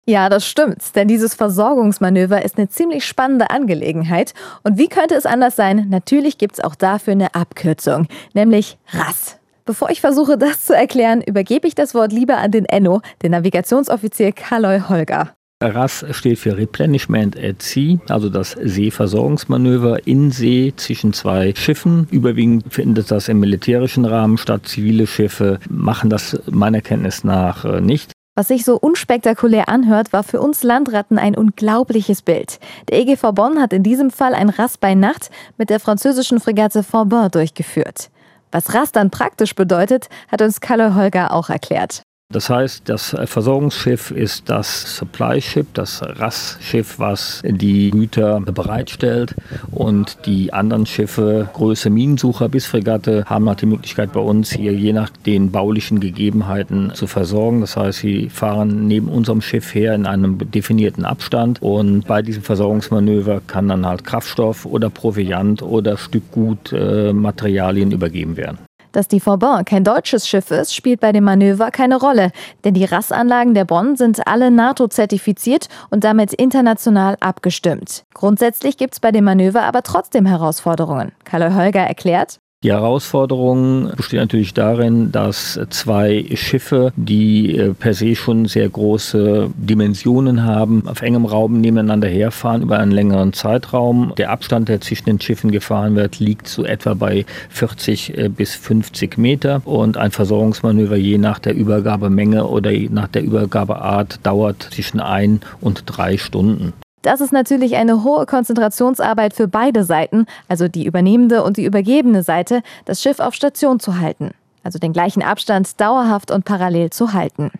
Ja, das stimmt, denn dieses Versorgungsmanöver ist eine ziemlich spannende Angelegenheit. Und wie könnte es anders sein? Natürlich gibt es auch dafür eine Abkürzung, nämlich RAS. Bevor ich versuche, das zu erklären, übergebe ich das Wort lieber an den Enno, den Navigationsoffizier Kaloy Holger. RAS steht für Replenishment at Sea, also das Seeversorgungsmanöver in See zwischen zwei Schiffen. Überwiegend findet das im militärischen Rahmen statt. Zivile Schiffe machen das meiner Kenntnis nach nicht. Was sich so unspektakulär anhört, war für uns Landratten ein unglaubliches Bild. Der EGV Bonn hat in diesem Fall ein RAS bei Nacht mit der französischen Fregatte Forbin durchgeführt. Was RAS dann praktisch bedeutet, hat uns Kaloy Holger auch erklärt. Das heißt, das Versorgungsschiff ist das Supply Ship, das RAS-Schiff, was die Güter bereitstellt. Und die anderen Schiffe, Größe Minensucher bis Fregatte, haben halt die Möglichkeit bei uns hier je nach den baulichen Gegebenheiten zu versorgen. Das heißt, sie fahren neben unserem Schiff her in einem definierten Abstand. Und bei diesem Versorgungsmanöver kann dann halt Kraftstoff oder Proviant oder Stückgut, Materialien übergeben werden. Dass die Forbin kein deutsches Schiff ist, spielt bei dem Manöver keine Rolle, denn die RAS-Anlagen der Bonn sind alle NATO-zertifiziert und damit international abgestimmt. Grundsätzlich gibt es bei dem Manöver aber trotzdem Herausforderungen. Kaloy Holger erklärt: Die Herausforderung besteht natürlich darin, dass zwei Schiffe, die per se schon sehr große Dimensionen haben, auf engem Raum nebeneinander herfahren über einen längeren Zeitraum. Der Abstand, der zwischen den Schiffen gefahren wird, liegt so etwa bei 40 bis 50 Meter. Und ein Versorgungsmanöver je nach der Übergabemenge oder je nach der Übergabeart dauert zwischen 1 und 3 Stunden. Das ist natürlich eine hohe Konzentrationsarbeit für beide Seiten, also die übernehmende und die übergebene Seite, das Schiff auf Station zu halten. Also den gleichen Abstand dauerhaft und parallel zu halten.